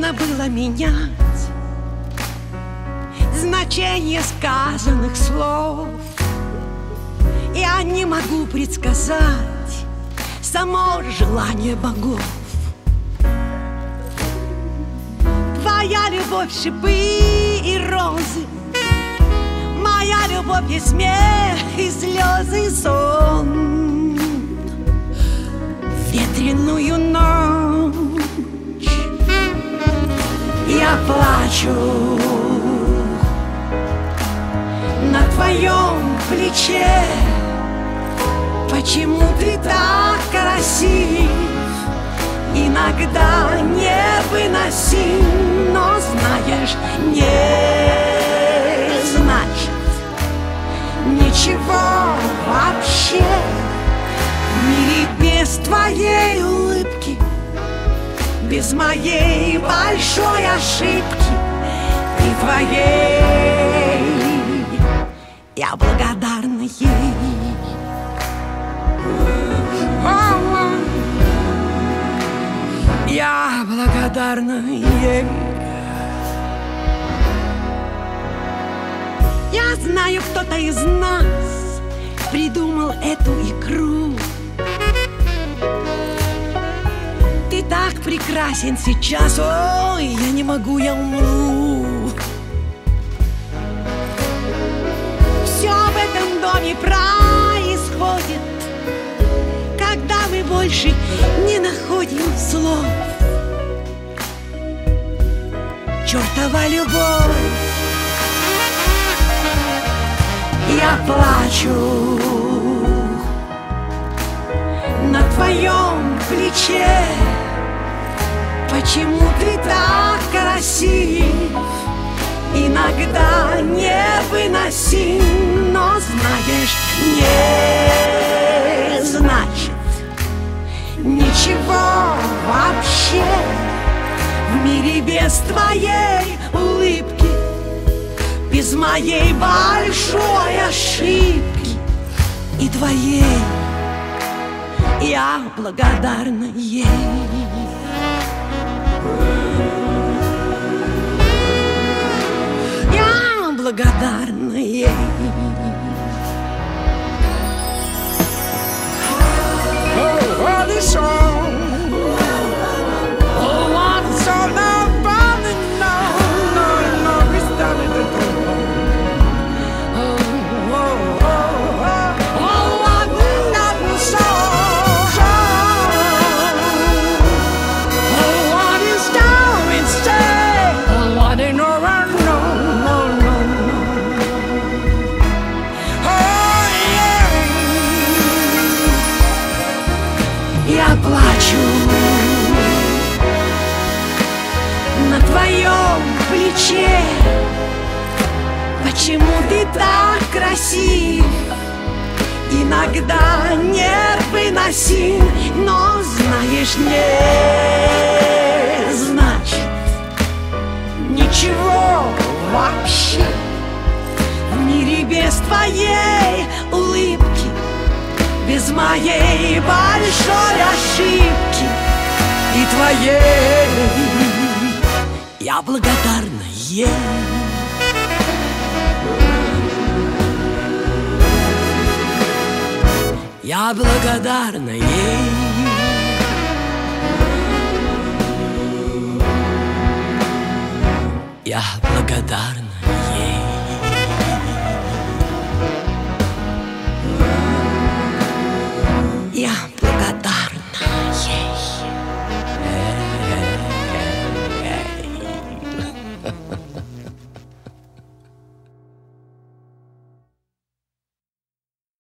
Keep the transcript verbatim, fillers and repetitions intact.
нужно было менять значение сказанных слов. Я не могу предсказать само желание богов. Твоя любовь — шипы и розы, моя любовь — и смех, и слезы, и сон. Ветреную ночь я плачу на твоем плече. Почему ты так красив, иногда невыносим, но знаешь, не значит ничего вообще в мире без твоей улыбки, без моей большой ошибки и твоей. Я благодарна ей. Я благодарна ей. Я знаю, кто-то из нас придумал эту игру. Ты так прекрасен сейчас, ой, я не могу, я умру. Все в этом доме происходит, когда мы больше не находим слов. Чёртова любовь. Я плачу на твоем плече. Почему ты так красив, иногда невыносим, но знаешь, не значит ничего вообще в мире без твоей улыбки, без моей большой ошибки и твоей. Я благодарна ей. Я благодарна ей. Я плачу на твоем плече. Почему ты так красив, иногда невыносим, но знаешь, не значит ничего вообще в мире без твоей улыбки, без моей большой ошибки и твоей. Я благодарна ей. Я благодарна ей. Я благодарна.